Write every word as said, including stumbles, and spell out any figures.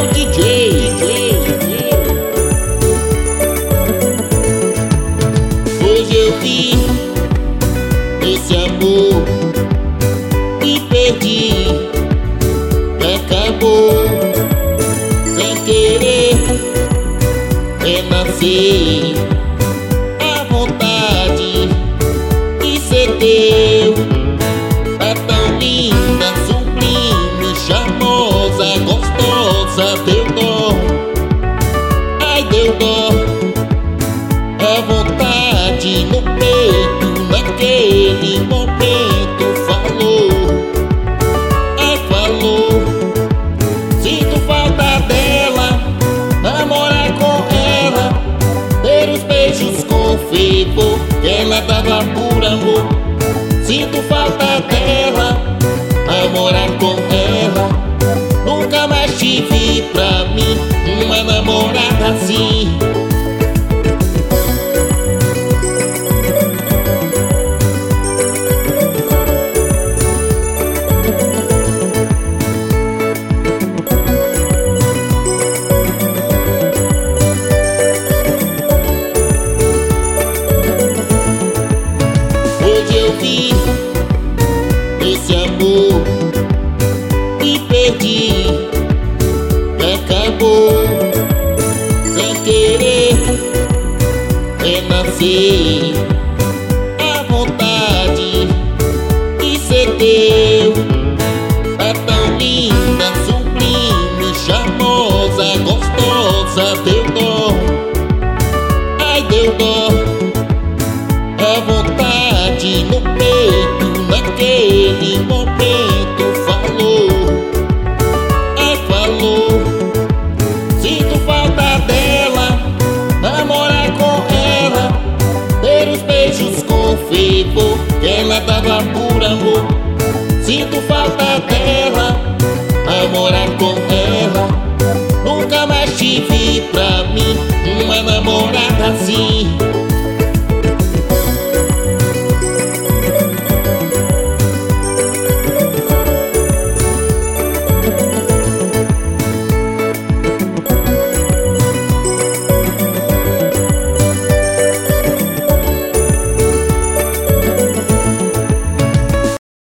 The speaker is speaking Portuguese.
D J. Hoje eu vi esse amor e perdi, acabou sem querer renascer. A vontade de ser teu é tão linda, sublime, charmosa, gostosa. Deu dó, ai deu dó. A vontade no peito, naquele momento falou, ai falou. Sinto falta dela, namorar com ela, ter os beijos com fervor que ela dava por amor. Sinto falta dela, namorar com ela, nunca mais tive pra mim uma namorada assim. Vi esse amor e perdi, acabou sem querer renascer.